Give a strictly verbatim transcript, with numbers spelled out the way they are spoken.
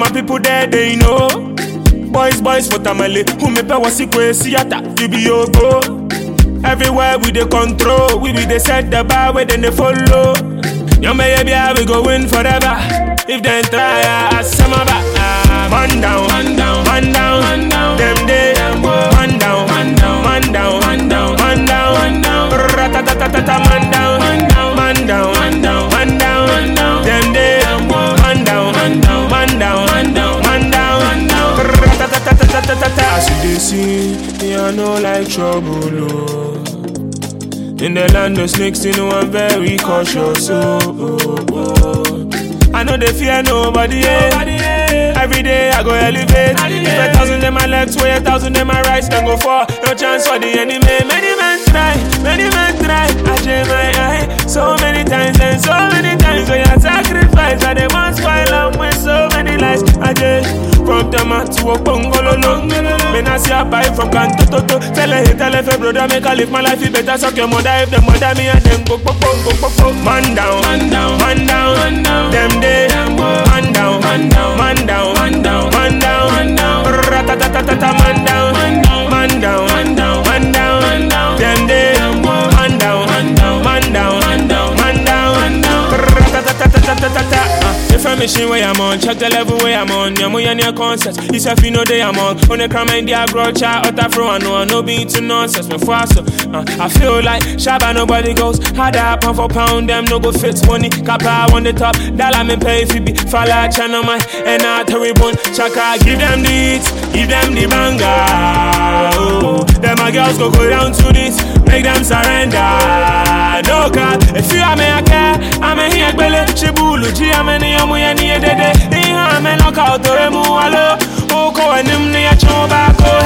my people there, they know. Boys, boys for Tamale, who me pay was sick theater, you be your go. Everywhere we dey control, we be dey set the bar where then they follow. Young baby, we go win forever. If they try, I some of that. Man down, man down, man down, man down. Them day, man down, man down, man down, man down, man down, man down. Ratatatata, man down, man down, man down, man down, man down, man down. Them day, man down, man down, man down, man down, man down, man down. Ratatatata. As you dey see, me I know like trouble, oh. In the land of snakes, you know I'm very cautious, oh, oh, oh. I know they fear nobody, yeah. Every day I go elevate. If a thousand in my left, way a thousand in my right, then go for no chance for the enemy. Many men try, many men try. I share my eye so many times and so many times. So you sacrifice, and they must spoil up with so many lies. I just from Tama to a Bongolo. Men I see a buy from Kanto Toto. Tell her, tell her, brother, make I live my life. You better suck your mother if the mother me and them go, go, go, go, go. Man down, man down, man down, man down. Them day, man down, man down, man down, man down, man down, man down. Ratatatata, man down, man down, man down, man down, man down, man down. Them day, man down, man down, man down, man down, man down, man down. Ratatatata. If I'm machine where I'm on, check the level where I'm on. Yamu yani concepts, it's a fino day I'm on. On the crime and the agro chat, utter fro I know I no be into nonsense. But faster, uh, I feel like Shabba nobody goes harder pound for pound. Them no go fit money, kappa on the top. Dollar me pay if you be falla channel man. And I terrible chaka, give them the hits, give them the banger. Oh, them my girls go go down to this, make them surrender. No God, if you are me I care, I'm a here belle, chibulu, G I'm any amu yani dede. I'm a knockout to remu alo. Oko and him near choba ko